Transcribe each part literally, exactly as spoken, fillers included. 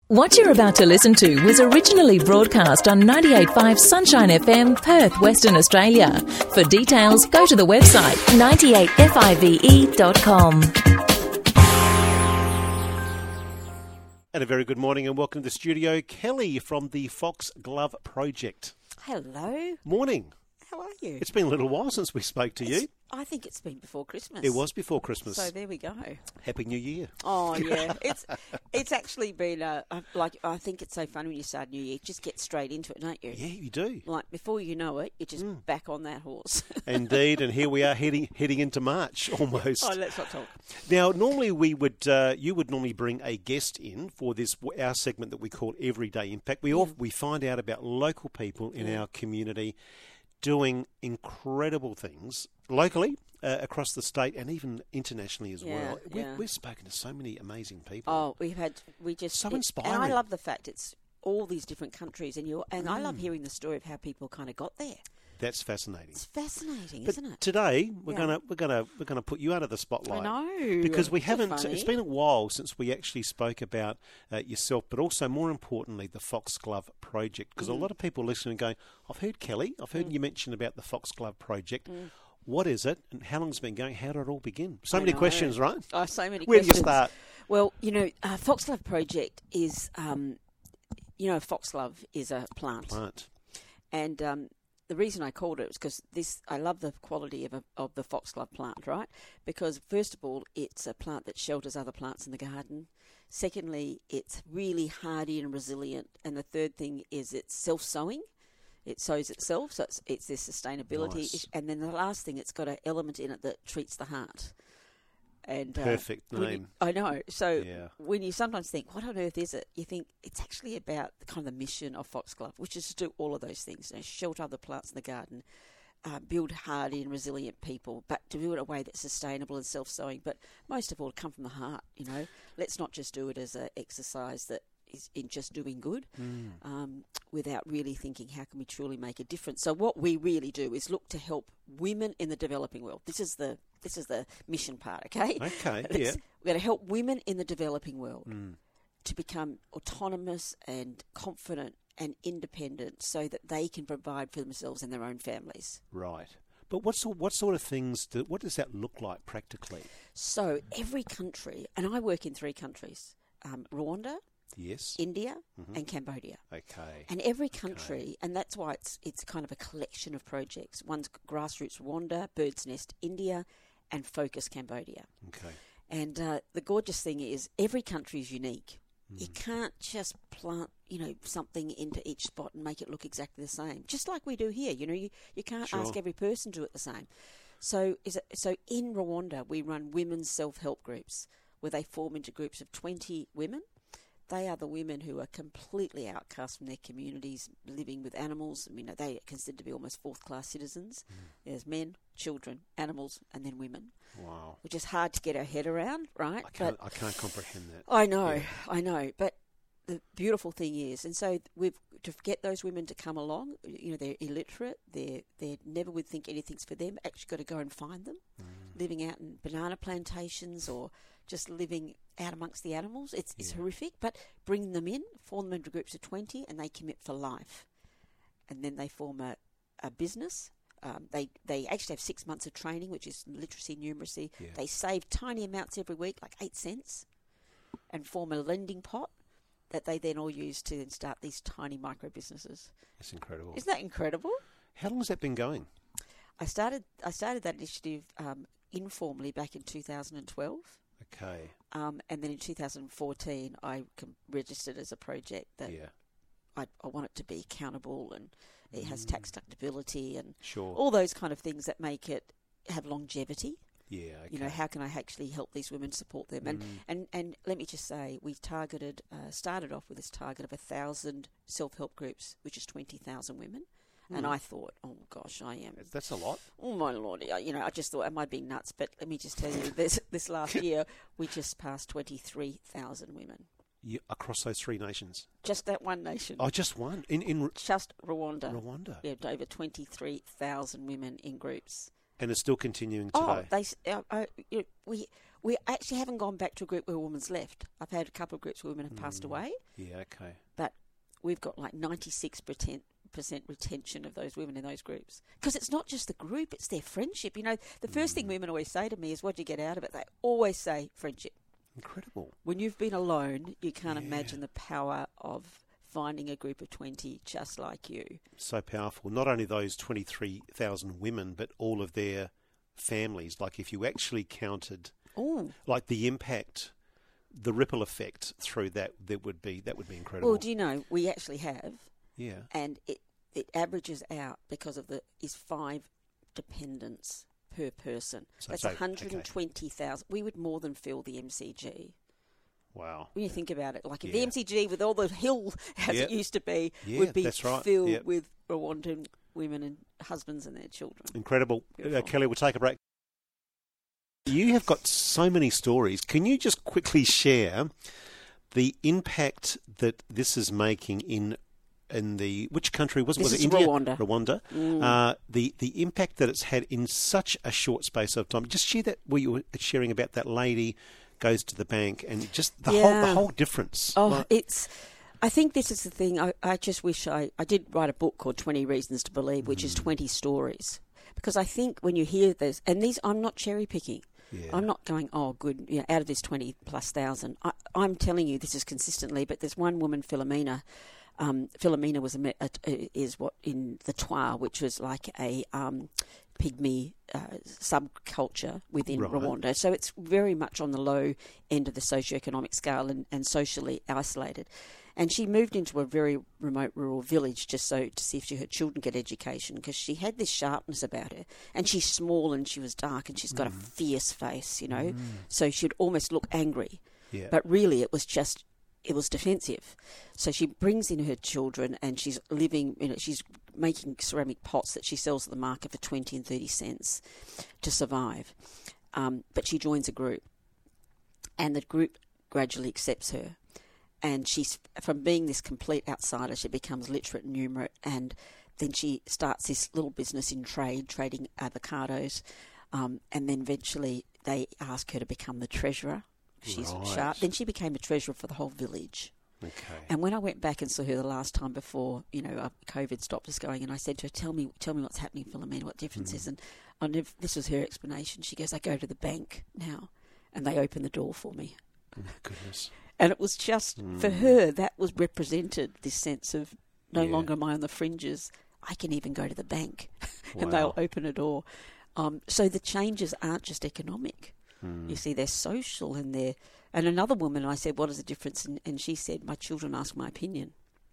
What you're about to listen to was originally broadcast on ninety-eight point five Sunshine F M, Perth, Western Australia. For details, go to the website ninety-eight five dot com. And a very good morning and welcome to the studio. Kelly from the Foxglove Project. Hello. Morning. How are you? It's been a little while since we spoke to It's, you. I think it's been before Christmas. It was before Christmas. So there we go. Happy New Year. Oh, yeah. it's it's actually been, a, a, like, I think it's so fun when you start New Year. You just get straight into it, don't you? Yeah, you do. Like, before you know it, you're just mm. back on that horse. Indeed, and here we are heading heading into March almost. Oh, let's not talk. Now, normally we would, uh, you would normally bring a guest in for this, our segment that we call Everyday Impact. We, yeah. all, we find out about local people in yeah. our community doing incredible things locally, uh, across the state, and even internationally as yeah, well. We, yeah. We've spoken to so many amazing people. Oh, we've had, we just... So it, inspiring. And I love the fact it's all these different countries, and you and mm. I love hearing the story of how people kind of got there. That's fascinating. It's fascinating, but isn't it? Today we're yeah. gonna we're gonna we're gonna put you under the spotlight. I know, because we That's haven't. funny. It's been a while since we actually spoke about uh, yourself, but also more importantly the Foxglove Project. Because mm. a lot of people listening are going, I've heard Kelly, I've heard mm. you mention about the Foxglove Project. Mm. What is it, and how long has it been going? How did it all begin? So I many know. questions, right? Oh, so many. Where questions. do you start? Well, you know, uh, Foxglove Project is, um, you know, foxglove is a plant, Plant. and um, the reason I called it was because this, I love the quality of a, of the foxglove plant, right? Because first of all, it's a plant that shelters other plants in the garden. Secondly, it's really hardy and resilient, and the third thing is it's self-sowing. It sows itself, so it's, it's this sustainability. Nice. And then the last thing, it's got an element in it that treats the heart. And Perfect uh, name. You, I know. So yeah. when you sometimes think, what on earth is it? You think it's actually about the kind of the mission of Foxglove, which is to do all of those things. You know, shelter other plants in the garden, uh, build hardy and resilient people, but to do it in a way that's sustainable and self-sowing. But most of all, come from the heart, you know. Let's not just do it as an exercise that is in just doing good, mm. um, without really thinking how can we truly make a difference. So what we really do is look to help women in the developing world. This is the this is the mission part, okay? Okay, Let's, yeah. We're going to help women in the developing world mm. to become autonomous and confident and independent so that they can provide for themselves and their own families. Right. But what sort, what sort of things, do, what does that look like practically? So every country, and I work in three countries, um, Rwanda, yes, India, mm-hmm. and Cambodia. Okay. And every country, okay. and that's why it's it's kind of a collection of projects. One's Grassroots Rwanda, Bird's Nest India, and Focus Cambodia. Okay. And uh, the gorgeous thing is every country is unique. Mm. You can't just plant, you know, something into each spot and make it look exactly the same. Just like we do here, you know, you, you can't sure. ask every person to do it the same. So is it, so in Rwanda, we run women's self-help groups where they form into groups of twenty women. They are the women who are completely outcast from their communities, living with animals. I mean, they are considered to be almost fourth-class citizens. Mm. There's men, children, animals, and then women. Wow. Which is hard to get our head around, right? I can't, but I can't comprehend that. I know, yeah. I know. But the beautiful thing is, and so we've to get those women to come along, you know, they're illiterate, they're, they never would think anything's for them, actually got to go and find them, mm. living out in banana plantations or just living out amongst the animals. It's, it's yeah. horrific, but bring them in, form them into groups of twenty, and they commit for life. And then they form a, a business. Um, they they actually have six months of training, which is literacy, numeracy. Yeah. They save tiny amounts every week, like eight cents, and form a lending pot that they then all use to then start these tiny micro businesses. That's incredible. Isn't that incredible? How long has that been going? I started I started that initiative um, informally back in two thousand twelve. Okay. Um, and then in two thousand fourteen, I com- registered as a project that yeah. I, I want it to be accountable and it has mm. tax deductibility and sure. all those kind of things that make it have longevity. Yeah, okay. You know, how can I actually help these women, support them? And, mm. and, and let me just say, we targeted, uh, started off with this target of one thousand self-help groups, which is twenty thousand women. Mm. And I thought, oh, gosh, I am. That's a lot. Oh, my Lord. You know, I just thought, am I being nuts? But let me just tell you, this, this last year, we just passed twenty-three thousand women. You, across those three nations? Just that one nation. Oh, just one? In, in Just Rwanda. Rwanda. Yeah, over twenty-three thousand women in groups. And it's still continuing today. Oh, they, uh, uh, you know, we we actually haven't gone back to a group where women's left. I've had a couple of groups where women have mm. passed away. Yeah, okay. But we've got like ninety-six percent retention of those women in those groups. Because it's not just the group, it's their friendship. You know, the first mm. thing women always say to me is, what do you get out of it? They always say friendship. Incredible. When you've been alone, you can't yeah. imagine the power of finding a group of twenty just like you. So powerful. Not only those twenty-three thousand women, but all of their families. Like if you actually counted, Ooh. like the impact, the ripple effect through that, that would be that would be incredible. Well, do you know, we actually have. Yeah. And it, it averages out because of the is five dependents per person. So That's so, one hundred twenty thousand. Okay. We would more than fill the M C G. Wow. When you think about it, like if yeah. the M C G with all the hill as yep. it used to be yeah, would be that's right. filled yep. with Rwandan women and husbands and their children. Incredible. Uh, Kelly, we'll take a break. You have got so many stories. Can you just quickly share the impact that this is making in in the which country was it? This was is it India? Rwanda. Rwanda. Mm. Uh, the the impact that it's had in such a short space of time. Just share that what you were sharing about that lady goes to the bank and just the yeah. whole the whole difference. Oh, like, it's. I think this is the thing. I, I just wish I I did write a book called twenty Reasons to Believe, which mm. is twenty stories, because I think when you hear this, and these I'm not cherry picking. Yeah. I'm not going, oh, good, you know, out of this twenty plus thousand. I, I'm telling you this is consistently, but there's one woman, Philomena. Um, Philomena was a, a, is what in the Twa, which was like a um, pygmy uh, subculture within right. Rwanda. So it's very much on the low end of the socioeconomic scale and, and socially isolated. And she moved into a very remote rural village just so to see if she, her children get education, because she had this sharpness about her. And she's small and she was dark and she's got mm. a fierce face, you know. Mm. So she'd almost look angry. Yeah. But really it was just, it was defensive. So she brings in her children and she's living, you know, she's making ceramic pots that she sells at the market for twenty and thirty cents to survive. Um, but she joins a group and the group gradually accepts her. And she's, from being this complete outsider, she becomes literate and numerate, and then she starts this little business in trade, trading avocados, um, and then eventually they ask her to become the treasurer. She's right. sharp. Then she became a treasurer for the whole village. Okay. And when I went back and saw her the last time before, you know, uh, COVID stopped us going, and I said to her, "Tell me, tell me what's happening, Philomena, what difference mm. is?" And I never, this was her explanation. She goes, "I go to the bank now, and they open the door for me." Oh, goodness. And it was just, mm. for her, that was represented, this sense of no yeah. longer am I on the fringes. I can even go to the bank wow. and they'll open a door. Um, so the changes aren't just economic. Mm. You see, they're social and they're... And another woman, I said, what is the difference? And, and she said, my children ask my opinion.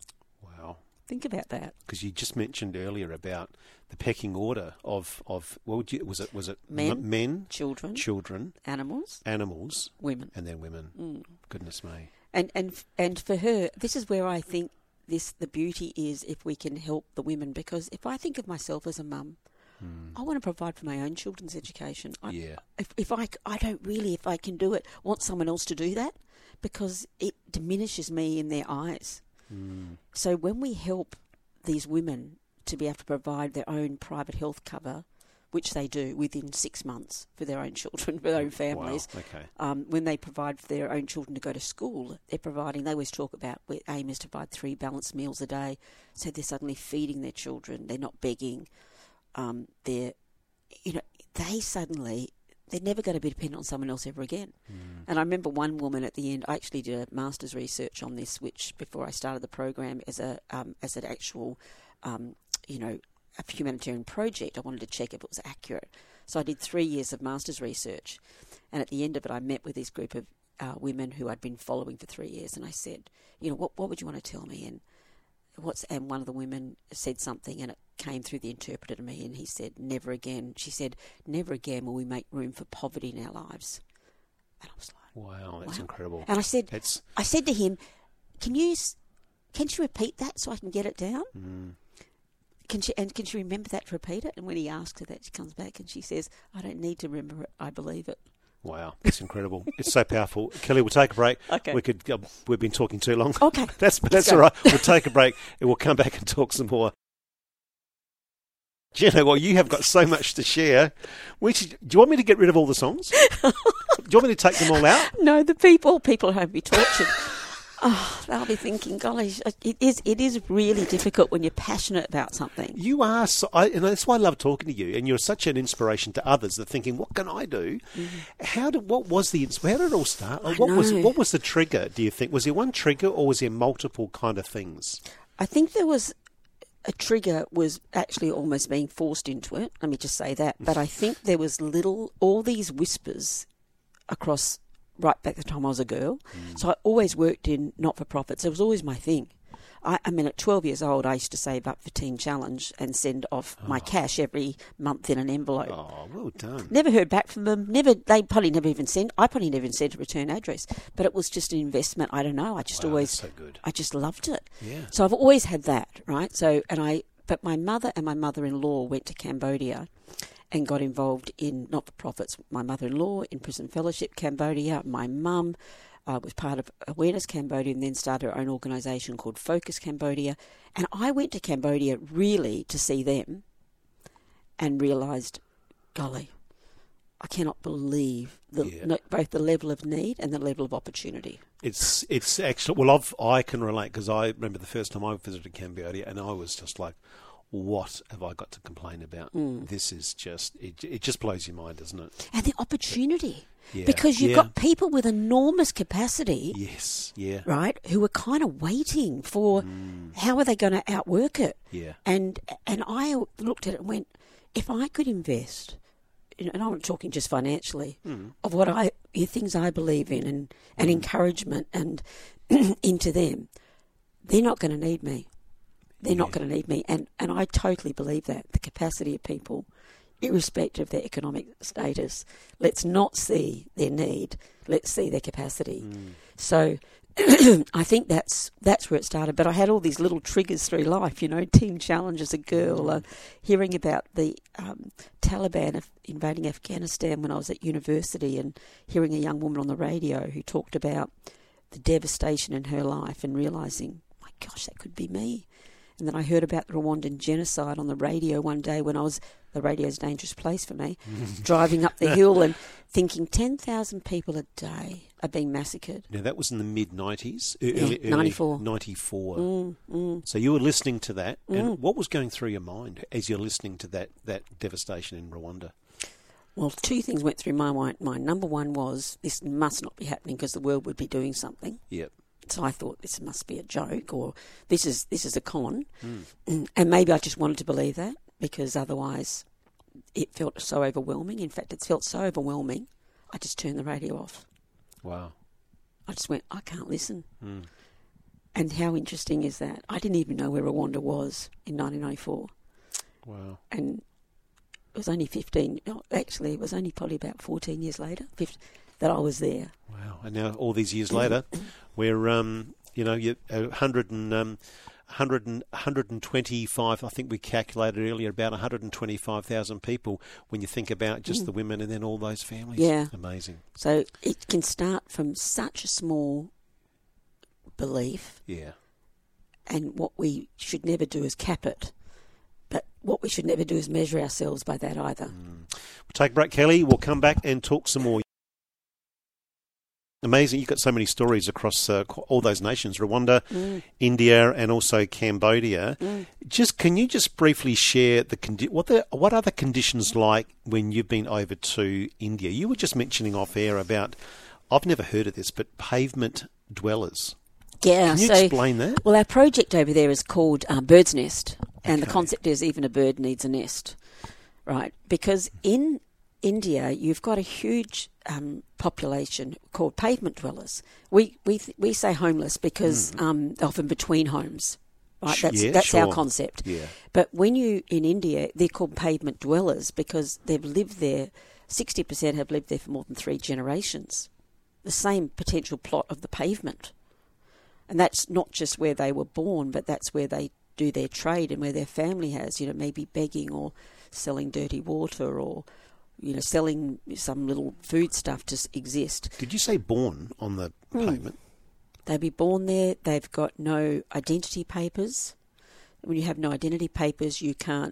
Wow. Think about that. Because you just mentioned earlier about the pecking order of, of what would you, was it was it men, m- men, children, children, animals, animals, women, and then women. Mm. Goodness me. And and and for her, this is where I think this the beauty is if we can help the women. Because if I think of myself as a mum, mm. I want to provide for my own children's education. I, yeah. If if I I don't really, if I can do it, want someone else to do that, because it diminishes me in their eyes. Mm. So when we help these women to be able to provide their own private health cover, which they do within six months for their own children, for their own families. Wow. Okay. Um, when they provide for their own children to go to school, they're providing, they always talk about, their aim is to provide three balanced meals a day. So they're suddenly feeding their children. They're not begging. Um, they're, you know, they suddenly, they're never going to be dependent on someone else ever again. Mm. And I remember one woman at the end, I actually did a master's research on this, which before I started the program as a um, as an actual, um, you know, a humanitarian project. I wanted to check if it was accurate. So I did three years of master's research. And at the end of it, I met with this group of uh, women who I'd been following for three years. And I said, you know, what what would you want to tell me? And what's and one of the women said something, and it came through the interpreter to me, and he said, never again. She said, never again will we make room for poverty in our lives. And I was like, wow, that's wow. incredible. And I said, that's... I said to him, can you, can you repeat that so I can get it down? Mm. Can she, and can she remember that to repeat it? And when he asks her that, she comes back and she says, I don't need to remember it, I believe it. Wow, it's incredible. It's so powerful. Kelly, we'll take a break. Okay. We could, uh, we've been talking too long. Okay. that's that's all right. We'll take a break and we'll come back and talk some more. Do you know what? You have got so much to share. Which, do you want me to get rid of all the songs? Do you want me to take them all out? No, the people, people at home be tortured. Oh, they'll be thinking, golly, it is, it is really difficult when you're passionate about something. You are, so, I, and that's why I love talking to you. And you're such an inspiration to others. They're thinking, what can I do? Mm-hmm. How did, what was the, how did it all start? I what know. was, what was the trigger? Do you think was there one trigger, or was there multiple kind of things? I think there was a trigger was actually almost being forced into it. Let me just say that. But I think there was little, all these whispers across right back the time I was a girl. Mm. So I always worked in not-for-profits. It was always my thing. I, I mean, at twelve years old, I used to save up for Teen Challenge and send off oh. my cash every month in an envelope. Oh, well done. Never heard back from them. Never. They probably never even sent. I probably never even sent a return address. But it was just an investment. I don't know. I just wow, always. That's so good. I just loved it. Yeah. So I've always had that, right? So and I. But my mother and my mother-in-law went to Cambodia and got involved in not-for-profits. My mother-in-law in Prison Fellowship Cambodia. My mum uh, was part of Awareness Cambodia and then started her own organisation called Focus Cambodia. And I went to Cambodia really to see them and realised, golly, I cannot believe the, yeah. no, both the level of need and the level of opportunity. It's it's actually, well, I've, I can relate because I remember the first time I visited Cambodia and I was just like, what have I got to complain about? Mm. This is just, it, it just blows your mind, doesn't it? And the opportunity. Yeah. Because you've yeah. got people with enormous capacity. Yes, yeah. Right, who are kind of waiting for mm. how are they going to outwork it? Yeah. And and I looked at it and went, if I could invest, and I'm not talking just financially, mm. of what I, the things I believe in and, and mm. encouragement and into them, they're not going to need me. They're yeah. not going to need me. And, and I totally believe that, the capacity of people, irrespective of their economic status, let's not see their need, let's see their capacity. Mm. So I think that's that's where it started. But I had all these little triggers through life, you know, Teen Challenge as a girl, mm. uh, hearing about the um, Taliban invading Afghanistan when I was at university and hearing a young woman on the radio who talked about the devastation in her life and realising, my gosh, that could be me. And then I heard about the Rwandan genocide on the radio one day when I was, the radio's a dangerous place for me, driving up the hill and thinking ten thousand people a day are being massacred. Now, that was in the mid-nineties? Yeah, early, ninety-four. ninety-four. Mm, mm. So you were listening to that, Mm. and what was going through your mind as you're listening to that, that devastation in Rwanda? Well, two things went through my mind. Number one was, this must not be happening because the world would be doing something. Yep. So I thought this must be a joke, or this is this is a con, mm. and maybe I just wanted to believe that because otherwise it felt so overwhelming. In fact, it felt so overwhelming, I just turned the radio off. Wow! I just went, I can't listen. Mm. And how interesting is that? I didn't even know where Rwanda was in nineteen ninety-four. Wow! And it was only fifteen. Actually, it was only probably about fourteen years later fifteen, that I was there. Wow! And now all these years later. Where, um, you know, you one hundred and, um, one hundred and, one hundred twenty-five, I think we calculated earlier, about one hundred twenty-five thousand people when you think about just mm. the women and then all those families. Yeah. Amazing. So it can start from such a small belief. Yeah. And what we should never do is cap it. But what we should never do is measure ourselves by that either. Mm. We'll take a break, Kelly. We'll come back and talk some more. Amazing. You've got so many stories across uh, all those nations, Rwanda, mm. India, and also Cambodia. Mm. Just can you just briefly share the condi- what the what are the conditions like when you've been over to India? You were just mentioning off air about, I've never heard of this, but pavement dwellers. Yeah. Can you so, explain that? Well, our project over there is called uh, Bird's Nest, and okay. the concept is even a bird needs a nest, right? Because in India, you've got a huge um, population called pavement dwellers. We we th- we say homeless because mm. um, often between homes, right? That's yeah, that's sure. our concept. Yeah. But when you in India, they're called pavement dwellers because they've lived there. Sixty percent have lived there for more than three generations. The same potential plot of the pavement, and that's not just where they were born, but that's where they do their trade and where their family has, you know, maybe begging or selling dirty water or, you know, selling some little food stuff to exist. Did you say born on the mm. pavement? They'd be born there. They've got no identity papers. When you have no identity papers, you can't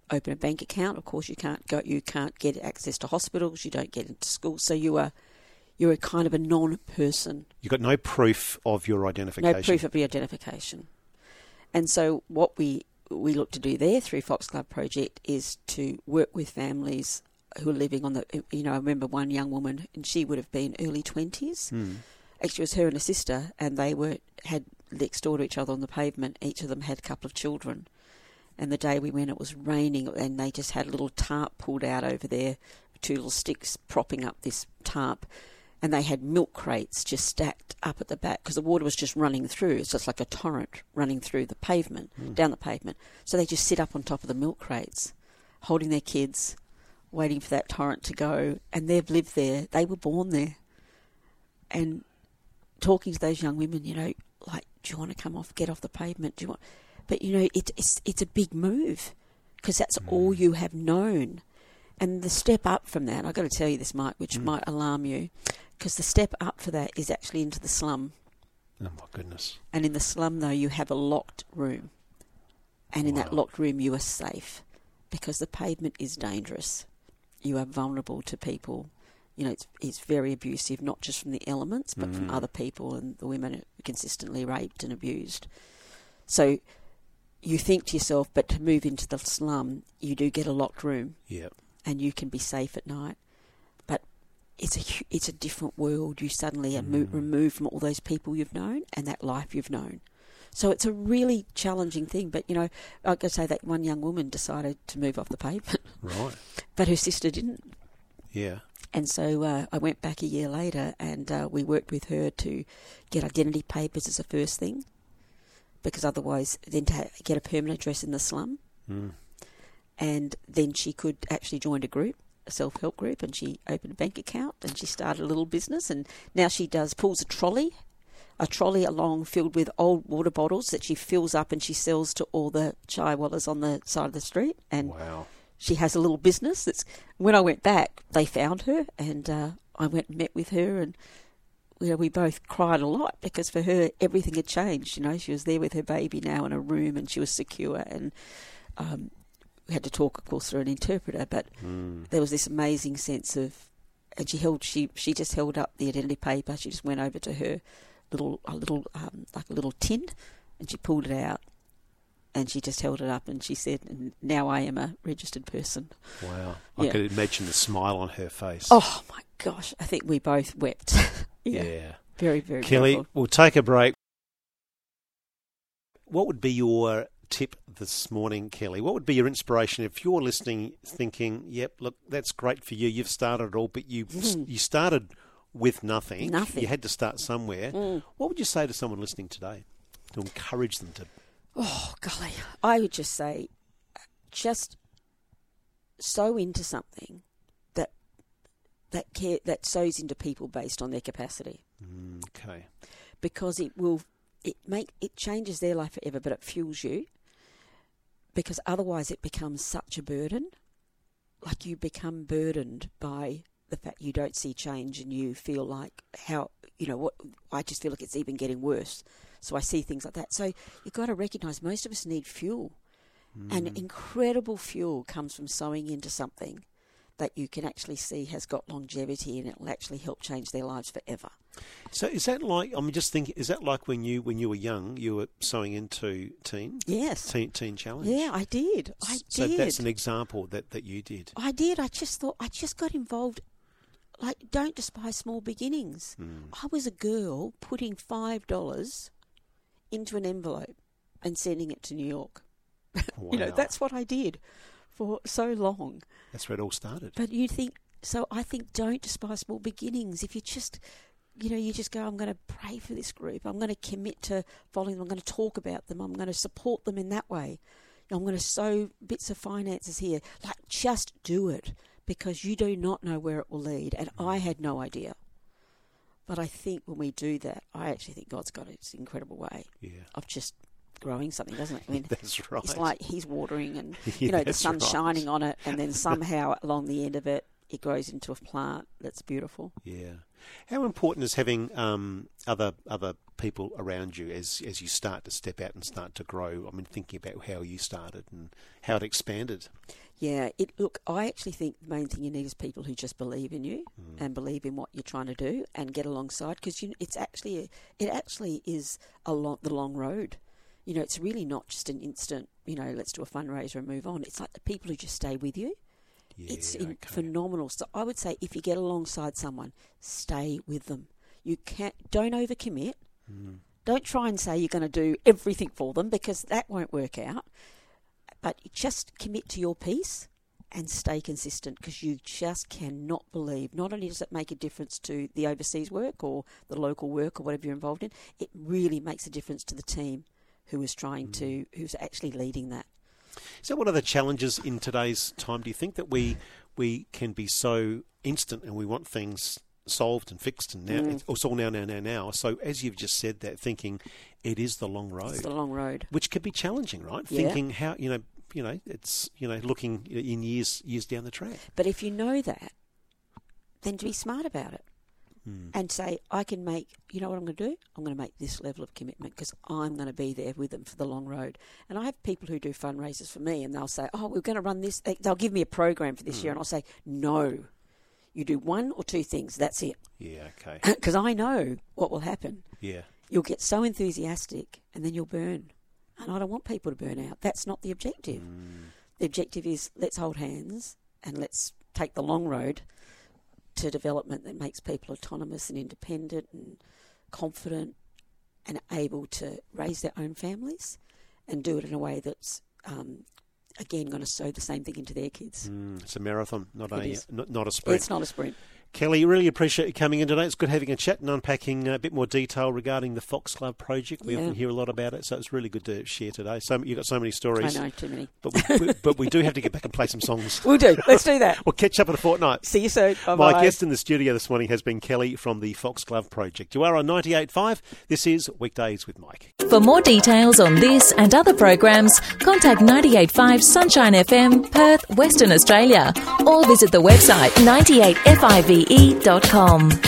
open a bank account. Of course, you can't go. You can't get access to hospitals. You don't get into schools. So you are, you're a kind of a non-person. You've got no proof of your identification. No proof of your identification. And so what we we look to do there through Foxglove Project is to work with families who are living on the. You know, I remember one young woman, and she would have been early twenties. Mm. Actually, it was her and her sister, and they were had next door to each other on the pavement. Each of them had a couple of children. And the day we went, it was raining, and they just had a little tarp pulled out over there, two little sticks propping up this tarp. And they had milk crates just stacked up at the back because the water was just running through. It's just like a torrent running through the pavement, mm. down the pavement. So they just sit up on top of the milk crates, holding their kids, waiting for that torrent to go. And they've lived there. They were born there. And talking to those young women, you know, like, do you want to come off, get off the pavement? Do you want... But, you know, it, it's it's a big move because that's mm. all you have known. And the step up from that, I've got to tell you this, Mike, which mm. might alarm you, because the step up for that is actually into the slum. Oh, my goodness. And in the slum, though, you have a locked room. And in wow. that locked room, you are safe because the pavement is dangerous. You are vulnerable to people. You know, it's, it's very abusive, not just from the elements, but mm. from other people, and the women are consistently raped and abused. So you think to yourself, but to move into the slum, you do get a locked room. Yep. And you can be safe at night. But it's a it's a different world. You suddenly are mm. mo- removed from all those people you've known and that life you've known. So it's a really challenging thing. But, you know, I've got to say that one young woman decided to move off the pavement. Right. But her sister didn't. Yeah. And so uh, I went back a year later and uh, we worked with her to get identity papers as a first thing. Because otherwise, then to ha- get a permanent address in the slum. Mm. And then she could actually join a group, a self-help group, and she opened a bank account and she started a little business. And now she does pulls a trolley, a trolley along filled with old water bottles that she fills up and she sells to all the chai wallahs on the side of the street. And wow. she has a little business. That's when I went back, they found her, and uh, I went and met with her, and you know, we both cried a lot because for her everything had changed. You know, she was there with her baby now in a room, and she was secure, and um, we had to talk, of course, through an interpreter. But mm. there was this amazing sense of, and she held, she she just held up the identity paper. She just went over to her little, a little, um, like a little tin, and she pulled it out, and she just held it up, and she said, "Now I am a registered person." Wow, I yeah. could imagine the smile on her face. Oh my gosh, I think we both wept. yeah. yeah, very, very. Kelly, beautiful. We'll take a break. What would be your tip this morning, Kelly? What would be your inspiration if you're listening, thinking, "Yep, look, that's great for you. You've started it all, but you mm. you started with nothing. Nothing. You had to start somewhere." Mm. What would you say to someone listening today to encourage them to? Oh golly, I would just say, just sow into something that that care, that sows into people based on their capacity. Mm, okay. Because it will. It make it changes their life forever, but it fuels you. Because otherwise, it becomes such a burden. Like you become burdened by the fact you don't see change, and you feel like how you know what. I just feel like it's even getting worse. So I see things like that. So you've got to recognise most of us need fuel, mm. and incredible fuel comes from sowing into something that you can actually see has got longevity, and it will actually help change their lives forever. So is that like, I'm just thinking, is that like when you when you were young, you were sowing into teen? Yes. Teen, teen Challenge? Yeah, I did. I so did. So that's an example that, that you did. I did. I just thought, I just got involved. Like, don't despise small beginnings. Mm. I was a girl putting five dollars into an envelope and sending it to New York. Wow. You know, that's what I did for so long. That's where it all started. But you think, so I think don't despise small beginnings. If you just, you know, you just go, I'm going to pray for this group. I'm going to commit to following them. I'm going to talk about them. I'm going to support them in that way. I'm going to sow bits of finances here. Like, just do it, because you do not know where it will lead. And I had no idea. But I think when we do that, I actually think God's got this incredible way yeah. of just growing something, doesn't it? I mean, that's right. It's like he's watering and, yeah, you know, the sun's right. shining on it, and then somehow along the end of it, it grows into a plant that's beautiful. Yeah. How important is having um, other other people around you as as you start to step out and start to grow? I mean, thinking about how you started and how it expanded. Yeah, it look, I actually think the main thing you need is people who just believe in you mm. and believe in what you're trying to do and get alongside, because you, it's actually a, it actually is a long, the long road. You know, it's really not just an instant, you know, let's do a fundraiser and move on. It's like the people who just stay with you. Yeah, it's in, okay. phenomenal. So I would say if you get alongside someone, stay with them. You can't, don't overcommit. Mm. Don't try and say you're going to do everything for them, because that won't work out. But just commit to your piece and stay consistent, because you just cannot believe, not only does it make a difference to the overseas work or the local work or whatever you're involved in, it really makes a difference to the team who is trying mm. to, who's actually leading that. So what are the challenges in today's time? Do you think that we we can be so instant and we want things solved and fixed and now mm. it's all now, now, now, now. So as you've just said that, thinking it is the long road. It's the long road. Which can be challenging, right? Yeah. Thinking how, you know, you know, it's, you know, looking in years years down the track. But if you know that, then to be smart about it mm. and say, I can make, you know what I'm going to do? I'm going to make this level of commitment because I'm going to be there with them for the long road. And I have people who do fundraisers for me and they'll say, oh, we're going to run this. They'll give me a program for this mm. year, and I'll say, no. You do one or two things, that's it. Yeah, okay. Because I know what will happen. Yeah. You'll get so enthusiastic and then you'll burn. And I don't want people to burn out. That's not the objective. Mm. The objective is let's hold hands and let's take the long road to development that makes people autonomous and independent and confident and able to raise their own families and do it in a way that's um, again, going to sow the same thing into their kids. Mm, it's a marathon, not it a is. not, not a sprint. It's not a sprint. Kelly, really appreciate you coming in today. It's good having a chat and unpacking a bit more detail regarding the Foxglove project. We yeah. often hear a lot about it, so it's really good to share today. So you've got so many stories. I know, too many. But we, we, but we do have to get back and play some songs. We'll do. Let's do that. We'll catch up in a fortnight. See you soon. Bye-bye. My guest in the studio this morning has been Kelly from the Foxglove project. You are on ninety-eight point five. This is Weekdays with Mike. For more details on this and other programs, contact ninety-eight point five Sunshine F M, Perth, Western Australia, or visit the website ninety eight five e dot com.